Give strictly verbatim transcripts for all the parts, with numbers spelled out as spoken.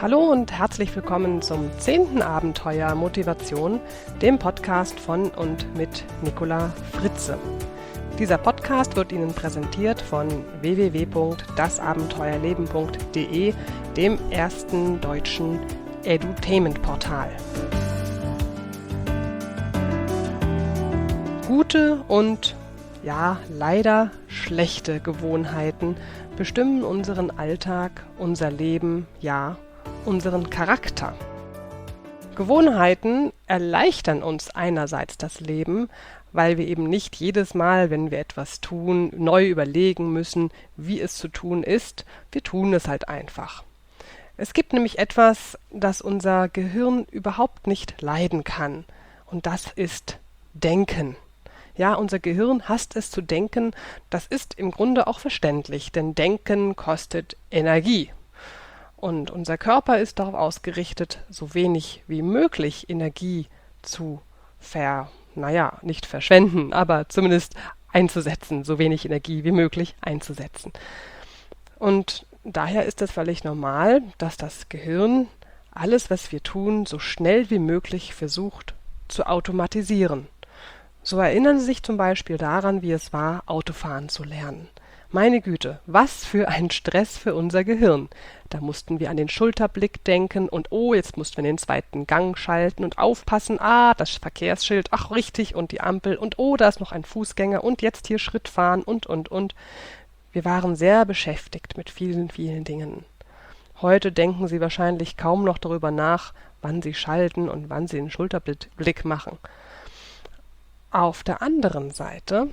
Hallo und herzlich willkommen zum zehnten Abenteuer Motivation, dem Podcast von und mit Nicola Fritze. Dieser Podcast wird Ihnen präsentiert von w w w punkt das abenteuerleben punkt d e, dem ersten deutschen Edutainment-Portal. Gute und, ja, leider schlechte Gewohnheiten bestimmen unseren Alltag, unser Leben, ja, unseren Charakter. Gewohnheiten erleichtern uns einerseits das Leben, weil wir eben nicht jedes Mal, wenn wir etwas tun, neu überlegen müssen, wie es zu tun ist. Wir tun es halt einfach. Es gibt nämlich etwas, das unser Gehirn überhaupt nicht leiden kann. Und das ist Denken. Ja, unser Gehirn hasst es zu denken. Das ist im Grunde auch verständlich, denn Denken kostet Energie. Und unser Körper ist darauf ausgerichtet, so wenig wie möglich Energie zu ver, naja, nicht verschwenden, aber zumindest einzusetzen, so wenig Energie wie möglich einzusetzen. Und daher ist es völlig normal, dass das Gehirn alles, was wir tun, so schnell wie möglich versucht zu automatisieren. So erinnern Sie sich zum Beispiel daran, wie es war, Autofahren zu lernen. Meine Güte, was für ein Stress für unser Gehirn. Da mussten wir an den Schulterblick denken und oh, jetzt mussten wir den zweiten Gang schalten und aufpassen, ah, das Verkehrsschild, ach richtig, und die Ampel und oh, da ist noch ein Fußgänger und jetzt hier Schritt fahren und, und, und. Wir waren sehr beschäftigt mit vielen, vielen Dingen. Heute denken Sie wahrscheinlich kaum noch darüber nach, wann Sie schalten und wann Sie den Schulterblick machen. Auf der anderen Seite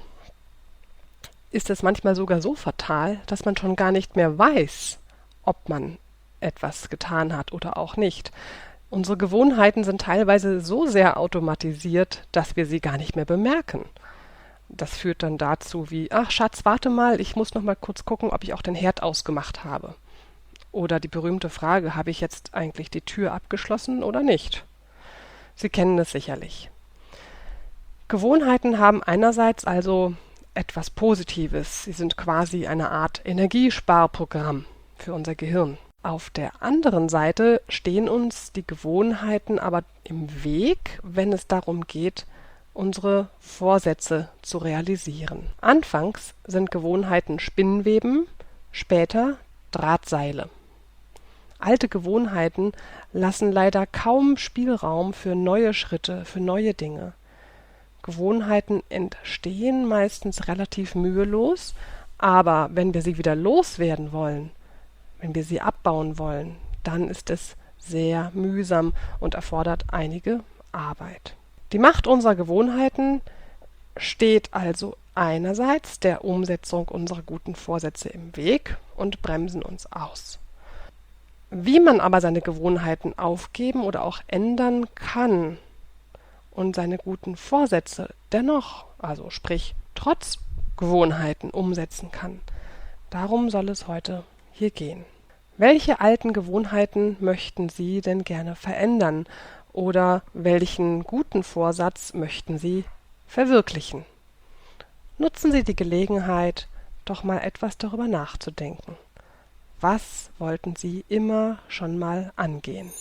ist es manchmal sogar so fatal, dass man schon gar nicht mehr weiß, ob man etwas getan hat oder auch nicht. Unsere Gewohnheiten sind teilweise so sehr automatisiert, dass wir sie gar nicht mehr bemerken. Das führt dann dazu wie, ach Schatz, warte mal, ich muss noch mal kurz gucken, ob ich auch den Herd ausgemacht habe. Oder die berühmte Frage, habe ich jetzt eigentlich die Tür abgeschlossen oder nicht? Sie kennen es sicherlich. Gewohnheiten haben einerseits also etwas Positives. Sie sind quasi eine Art Energiesparprogramm für unser Gehirn. Auf der anderen Seite stehen uns die Gewohnheiten aber im Weg, wenn es darum geht, unsere Vorsätze zu realisieren. Anfangs sind Gewohnheiten Spinnweben, später Drahtseile. Alte Gewohnheiten lassen leider kaum Spielraum für neue Schritte, für neue Dinge. Gewohnheiten entstehen meistens relativ mühelos, aber wenn wir sie wieder loswerden wollen, wenn wir sie abbauen wollen, dann ist es sehr mühsam und erfordert einige Arbeit. Die Macht unserer Gewohnheiten steht also einerseits der Umsetzung unserer guten Vorsätze im Weg und bremsen uns aus. Wie man aber seine Gewohnheiten aufgeben oder auch ändern kann und seine guten Vorsätze dennoch, also sprich trotz Gewohnheiten umsetzen kann, darum soll es heute hier gehen. Welche alten Gewohnheiten möchten Sie denn gerne verändern oder welchen guten Vorsatz möchten Sie verwirklichen? Nutzen Sie die Gelegenheit, doch mal etwas darüber nachzudenken. Was wollten Sie immer schon mal angehen?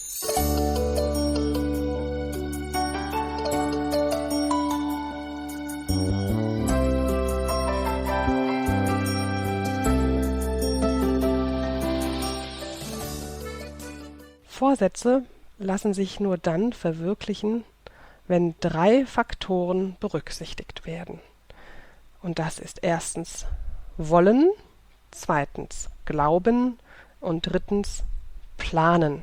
Vorsätze lassen sich nur dann verwirklichen, wenn drei Faktoren berücksichtigt werden. Und das ist erstens Wollen, zweitens Glauben und drittens Planen.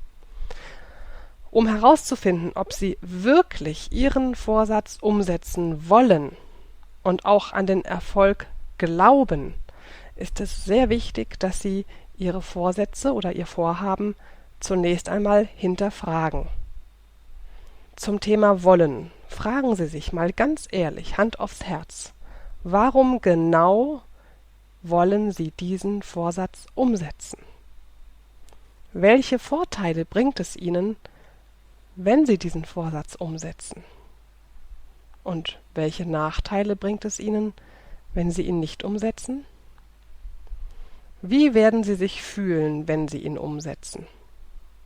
Um herauszufinden, ob Sie wirklich Ihren Vorsatz umsetzen wollen und auch an den Erfolg glauben, ist es sehr wichtig, dass Sie Ihre Vorsätze oder Ihr Vorhaben zunächst einmal hinterfragen. Zum Thema Wollen fragen Sie sich mal ganz ehrlich, Hand aufs Herz, warum genau wollen Sie diesen Vorsatz umsetzen? Welche Vorteile bringt es Ihnen, wenn Sie diesen Vorsatz umsetzen? Und welche Nachteile bringt es Ihnen, wenn Sie ihn nicht umsetzen? Wie werden Sie sich fühlen, wenn Sie ihn umsetzen?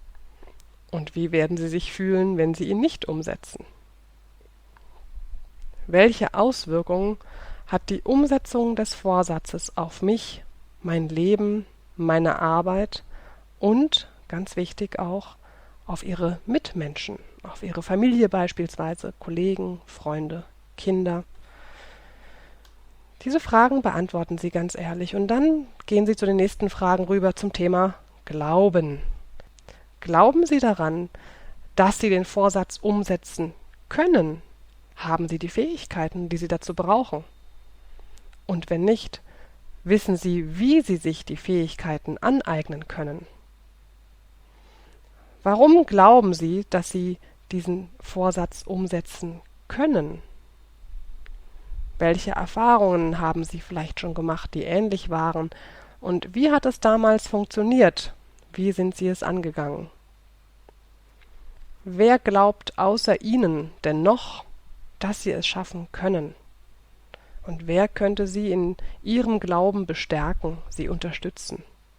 Und wie werden Sie sich fühlen, wenn Sie ihn nicht umsetzen? Welche Auswirkungen hat die Umsetzung des Vorsatzes auf mich, mein Leben, meine Arbeit und, ganz wichtig auch, auf Ihre Mitmenschen, auf Ihre Familie beispielsweise, Kollegen, Freunde, Kinder? Diese Fragen beantworten Sie ganz ehrlich und dann gehen Sie zu den nächsten Fragen rüber zum Thema Glauben. Glauben Sie daran, dass Sie den Vorsatz umsetzen können? Haben Sie die Fähigkeiten, die Sie dazu brauchen? Und wenn nicht, wissen Sie, wie Sie sich die Fähigkeiten aneignen können? Warum glauben Sie, dass Sie diesen Vorsatz umsetzen können? Welche Erfahrungen haben Sie vielleicht schon gemacht, die ähnlich waren? Und wie hat es damals funktioniert? Wie sind Sie es angegangen? Wer glaubt außer Ihnen denn noch, dass Sie es schaffen können? Und wer könnte Sie in Ihrem Glauben bestärken, Sie unterstützen?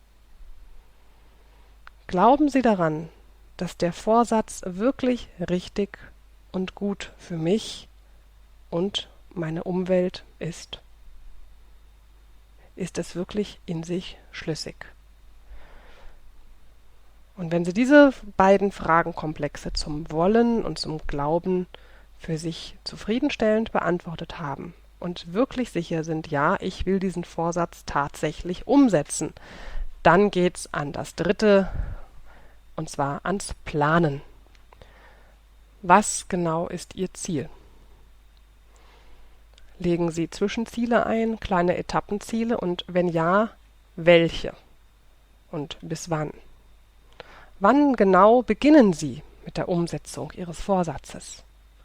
Glauben Sie daran, dass der Vorsatz wirklich richtig und gut für mich und meine Umwelt ist? Ist es wirklich in sich schlüssig? Und wenn Sie diese beiden Fragenkomplexe zum Wollen und zum Glauben für sich zufriedenstellend beantwortet haben und wirklich sicher sind, ja, ich will diesen Vorsatz tatsächlich umsetzen, dann geht's an das Dritte, und zwar ans Planen. Was genau ist Ihr Ziel? Legen Sie Zwischenziele ein, kleine Etappenziele und wenn ja, welche? Und bis wann? Wann genau beginnen Sie mit der Umsetzung Ihres Vorsatzes?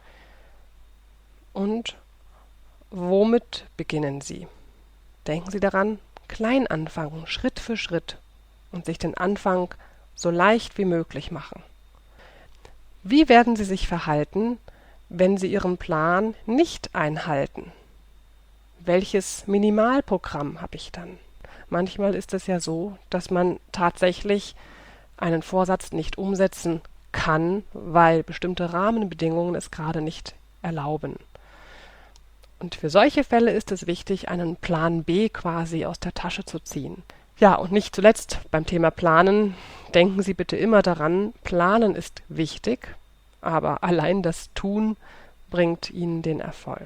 Und womit beginnen Sie? Denken Sie daran, klein anfangen, Schritt für Schritt und sich den Anfang so leicht wie möglich machen. Wie werden Sie sich verhalten, wenn Sie Ihren Plan nicht einhalten? Welches Minimalprogramm habe ich dann? Manchmal ist es ja so, dass man tatsächlich einen Vorsatz nicht umsetzen kann, weil bestimmte Rahmenbedingungen es gerade nicht erlauben. Und für solche Fälle ist es wichtig, einen Plan B quasi aus der Tasche zu ziehen. Ja, und nicht zuletzt beim Thema Planen, denken Sie bitte immer daran, Planen ist wichtig, aber allein das Tun bringt Ihnen den Erfolg.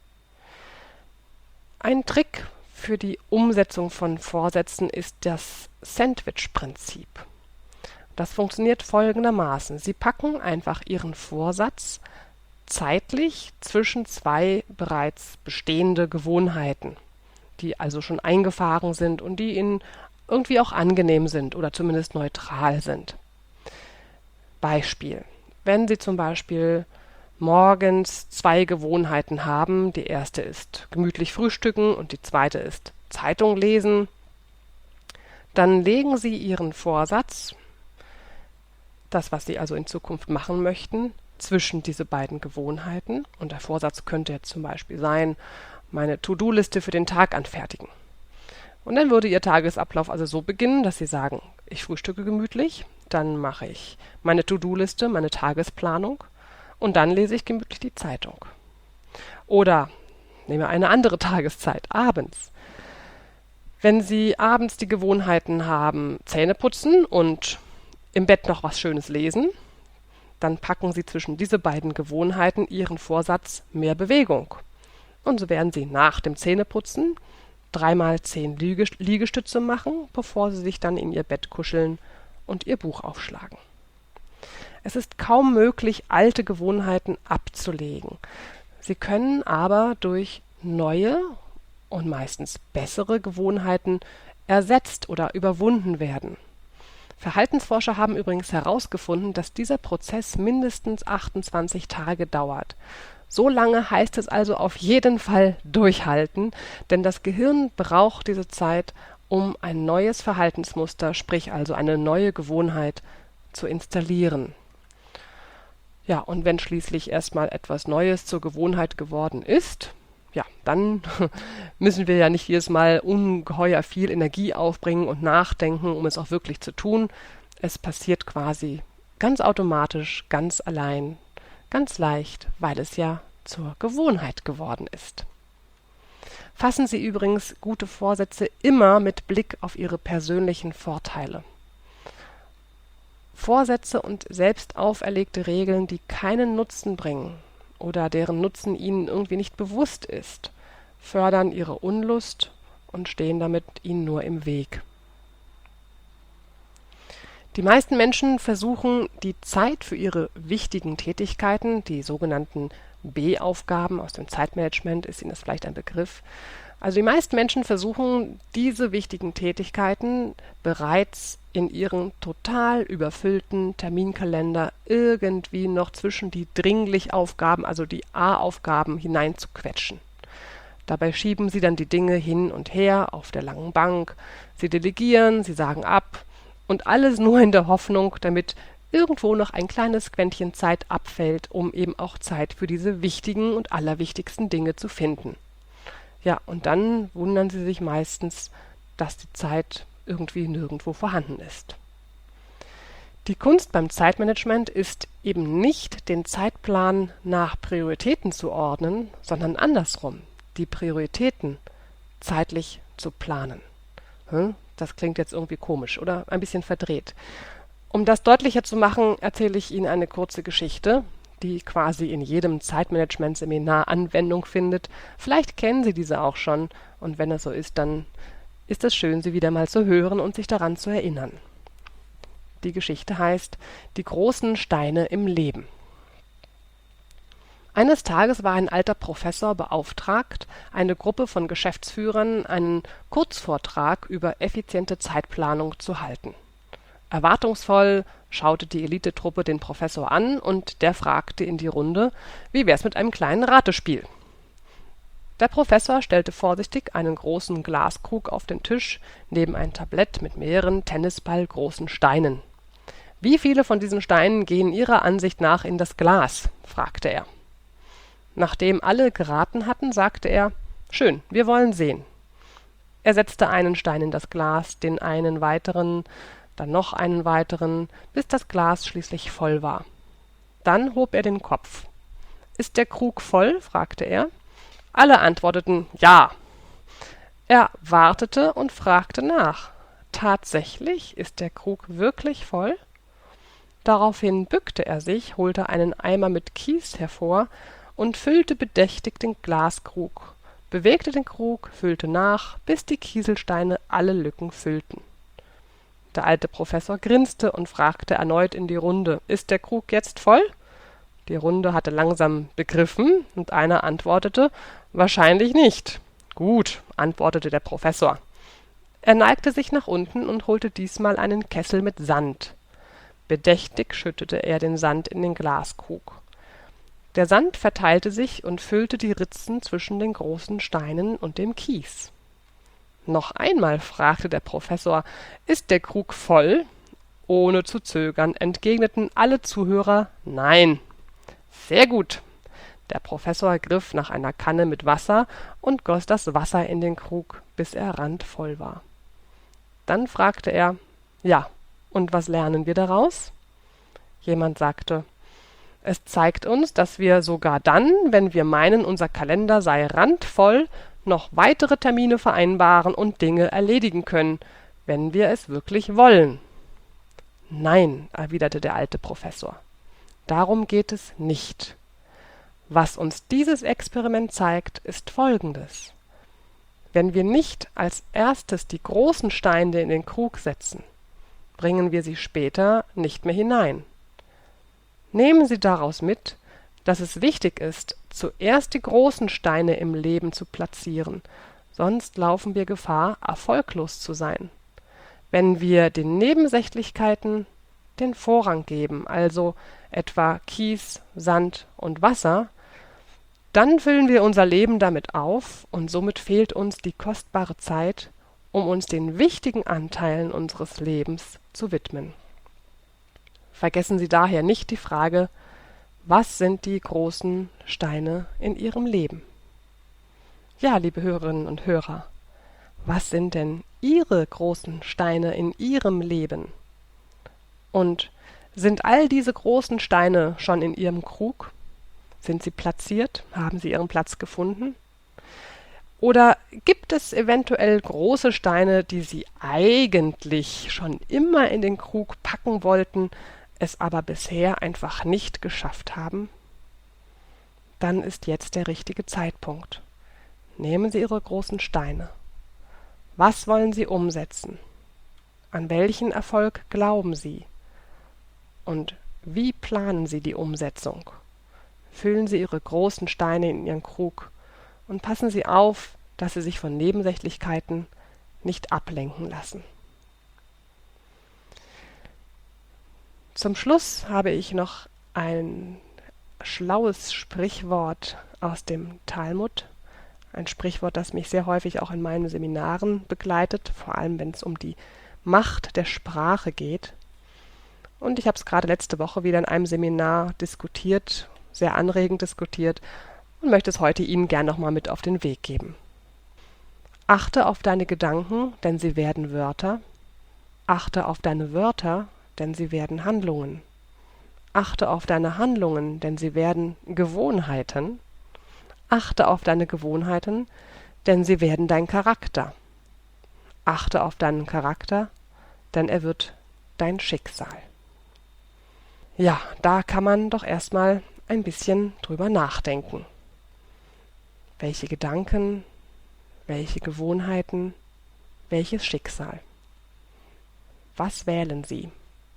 Ein Trick für die Umsetzung von Vorsätzen ist das Sandwich-Prinzip. Das funktioniert folgendermaßen. Sie packen einfach Ihren Vorsatz zeitlich zwischen zwei bereits bestehende Gewohnheiten, die also schon eingefahren sind und die Ihnen irgendwie auch angenehm sind oder zumindest neutral sind. Beispiel: Wenn Sie zum Beispiel morgens zwei Gewohnheiten haben, die erste ist gemütlich frühstücken und die zweite ist Zeitung lesen, dann legen Sie Ihren Vorsatz, das, was Sie also in Zukunft machen möchten, zwischen diese beiden Gewohnheiten. Und der Vorsatz könnte jetzt zum Beispiel sein, meine To-Do-Liste für den Tag anfertigen. Und dann würde Ihr Tagesablauf also so beginnen, dass Sie sagen, ich frühstücke gemütlich, dann mache ich meine To-Do-Liste, meine Tagesplanung und dann lese ich gemütlich die Zeitung. Oder nehme eine andere Tageszeit, abends. Wenn Sie abends die Gewohnheiten haben, Zähne putzen und im Bett noch was Schönes lesen, dann packen Sie zwischen diese beiden Gewohnheiten Ihren Vorsatz mehr Bewegung. Und so werden Sie nach dem Zähneputzen dreimal zehn Liegestütze machen, bevor Sie sich dann in Ihr Bett kuscheln und Ihr Buch aufschlagen. Es ist kaum möglich, alte Gewohnheiten abzulegen. Sie können aber durch neue und meistens bessere Gewohnheiten ersetzt oder überwunden werden. Verhaltensforscher haben übrigens herausgefunden, dass dieser Prozess mindestens achtundzwanzig Tage dauert. So lange heißt es also auf jeden Fall durchhalten, denn das Gehirn braucht diese Zeit, um ein neues Verhaltensmuster, sprich also eine neue Gewohnheit, zu installieren. Ja, und wenn schließlich erstmal etwas Neues zur Gewohnheit geworden ist, ja, dann müssen wir ja nicht jedes Mal ungeheuer viel Energie aufbringen und nachdenken, um es auch wirklich zu tun. Es passiert quasi Ganz automatisch, ganz allein, ganz leicht, weil es ja zur Gewohnheit geworden ist. Fassen Sie übrigens gute Vorsätze immer mit Blick auf Ihre persönlichen Vorteile. Vorsätze und selbst auferlegte Regeln, die keinen Nutzen bringen oder deren Nutzen Ihnen irgendwie nicht bewusst ist, fördern Ihre Unlust und stehen damit Ihnen nur im Weg. Die meisten Menschen versuchen, die Zeit für ihre wichtigen Tätigkeiten, die sogenannten B-Aufgaben aus dem Zeitmanagement, ist Ihnen das vielleicht ein Begriff? Also die meisten Menschen versuchen, diese wichtigen Tätigkeiten bereits in ihren total überfüllten Terminkalender irgendwie noch zwischen die Dringlichaufgaben, also die A-Aufgaben, hineinzuquetschen. Dabei schieben sie dann die Dinge hin und her auf der langen Bank, sie delegieren, sie sagen ab und alles nur in der Hoffnung, damit irgendwo noch ein kleines Quäntchen Zeit abfällt, um eben auch Zeit für diese wichtigen und allerwichtigsten Dinge zu finden. Ja, und dann wundern sie sich meistens, dass die Zeit irgendwie nirgendwo vorhanden ist. Die Kunst beim Zeitmanagement ist eben nicht, den Zeitplan nach Prioritäten zu ordnen, sondern andersrum, die Prioritäten zeitlich zu planen. Hm? Das klingt jetzt irgendwie komisch oder ein bisschen verdreht. Um das deutlicher zu machen, erzähle ich Ihnen eine kurze Geschichte, die quasi in jedem Zeitmanagement-Seminar Anwendung findet. Vielleicht kennen Sie diese auch schon, und wenn es so ist, dann ist es schön, sie wieder mal zu hören und sich daran zu erinnern. Die Geschichte heißt »Die großen Steine im Leben«. Eines Tages war ein alter Professor beauftragt, eine Gruppe von Geschäftsführern einen Kurzvortrag über effiziente Zeitplanung zu halten. Erwartungsvoll schaute die Elitetruppe den Professor an und der fragte in die Runde, wie wär's mit einem kleinen Ratespiel? Der Professor stellte vorsichtig einen großen Glaskrug auf den Tisch, neben ein Tablett mit mehreren tennisballgroßen Steinen. »Wie viele von diesen Steinen gehen Ihrer Ansicht nach in das Glas?« fragte er. Nachdem alle geraten hatten, sagte er, »Schön, wir wollen sehen.« Er setzte einen Stein in das Glas, den einen weiteren, dann noch einen weiteren, bis das Glas schließlich voll war. Dann hob er den Kopf. »Ist der Krug voll?« fragte er. Alle antworteten »Ja«. Er wartete und fragte nach. »Tatsächlich, ist der Krug wirklich voll?« Daraufhin bückte er sich, holte einen Eimer mit Kies hervor und füllte bedächtig den Glaskrug, bewegte den Krug, füllte nach, bis die Kieselsteine alle Lücken füllten. Der alte Professor grinste und fragte erneut in die Runde, »Ist der Krug jetzt voll?« Die Runde hatte langsam begriffen, und einer antwortete, »Wahrscheinlich nicht.« »Gut«, antwortete der Professor. Er neigte sich nach unten und holte diesmal einen Kessel mit Sand. Bedächtig schüttete er den Sand in den Glaskrug. Der Sand verteilte sich und füllte die Ritzen zwischen den großen Steinen und dem Kies. Noch einmal fragte der Professor, »Ist der Krug voll?« Ohne zu zögern entgegneten alle Zuhörer »Nein«. »Sehr gut.« Der Professor griff nach einer Kanne mit Wasser und goss das Wasser in den Krug, bis er randvoll war. Dann fragte er, »Ja, und was lernen wir daraus?« Jemand sagte, »Es zeigt uns, dass wir sogar dann, wenn wir meinen, unser Kalender sei randvoll, noch weitere Termine vereinbaren und Dinge erledigen können, wenn wir es wirklich wollen.« »Nein«, erwiderte der alte Professor, »darum geht es nicht. Was uns dieses Experiment zeigt, ist Folgendes. Wenn wir nicht als erstes die großen Steine in den Krug setzen, bringen wir sie später nicht mehr hinein. Nehmen Sie daraus mit, dass es wichtig ist, zuerst die großen Steine im Leben zu platzieren, sonst laufen wir Gefahr, erfolglos zu sein. Wenn wir den Nebensächlichkeiten den Vorrang geben, also etwa Kies, Sand und Wasser, dann füllen wir unser Leben damit auf und somit fehlt uns die kostbare Zeit, um uns den wichtigen Anteilen unseres Lebens zu widmen. Vergessen Sie daher nicht die Frage, was sind die großen Steine in Ihrem Leben? Ja, liebe Hörerinnen und Hörer, was sind denn Ihre großen Steine in Ihrem Leben? Und Sind all diese großen Steine schon in Ihrem Krug? Sind sie platziert? Haben sie ihren Platz gefunden? Oder gibt es eventuell große Steine, die Sie eigentlich schon immer in den Krug packen wollten, es aber bisher einfach nicht geschafft haben? Dann ist jetzt der richtige Zeitpunkt. Nehmen Sie Ihre großen Steine. Was wollen Sie umsetzen? An welchen Erfolg glauben Sie? Und wie planen Sie die Umsetzung? Füllen Sie Ihre großen Steine in Ihren Krug und passen Sie auf, dass Sie sich von Nebensächlichkeiten nicht ablenken lassen. Zum Schluss habe ich noch ein schlaues Sprichwort aus dem Talmud, ein Sprichwort, das mich sehr häufig auch in meinen Seminaren begleitet, vor allem wenn es um die Macht der Sprache geht. Und ich habe es gerade letzte Woche wieder in einem Seminar diskutiert, sehr anregend diskutiert, und möchte es heute Ihnen gern nochmal mit auf den Weg geben. Achte auf deine Gedanken, denn sie werden Wörter. Achte auf deine Wörter, denn sie werden Handlungen. Achte auf deine Handlungen, denn sie werden Gewohnheiten. Achte auf deine Gewohnheiten, denn sie werden dein Charakter. Achte auf deinen Charakter, denn er wird dein Schicksal. Ja, da kann man doch erstmal ein bisschen drüber nachdenken. Welche Gedanken, welche Gewohnheiten, welches Schicksal? Was wählen Sie?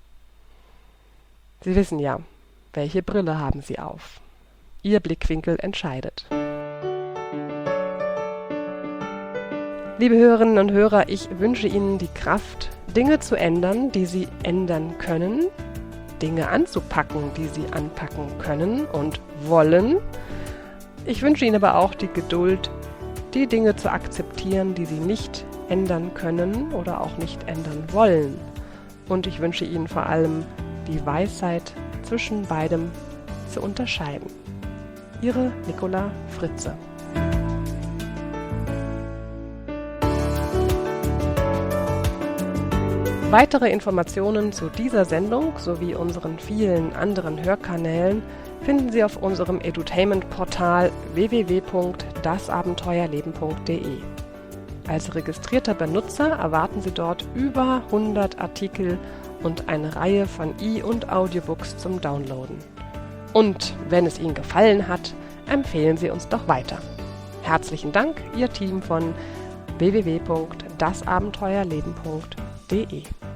Sie wissen ja, welche Brille haben Sie auf? Ihr Blickwinkel entscheidet. Liebe Hörerinnen und Hörer, ich wünsche Ihnen die Kraft, Dinge zu ändern, die Sie ändern können, Dinge anzupacken, die Sie anpacken können und wollen. Ich wünsche Ihnen aber auch die Geduld, die Dinge zu akzeptieren, die Sie nicht ändern können oder auch nicht ändern wollen. Und ich wünsche Ihnen vor allem die Weisheit, zwischen beidem zu unterscheiden. Ihre Nicola Fritze. Weitere Informationen zu dieser Sendung sowie unseren vielen anderen Hörkanälen finden Sie auf unserem Edutainment-Portal w w w punkt das abenteuerleben punkt d e. Als registrierter Benutzer erwarten Sie dort über hundert Artikel und eine Reihe von E- und Audiobooks zum Downloaden. Und wenn es Ihnen gefallen hat, empfehlen Sie uns doch weiter. Herzlichen Dank, Ihr Team von w w w punkt das abenteuerleben punkt d e.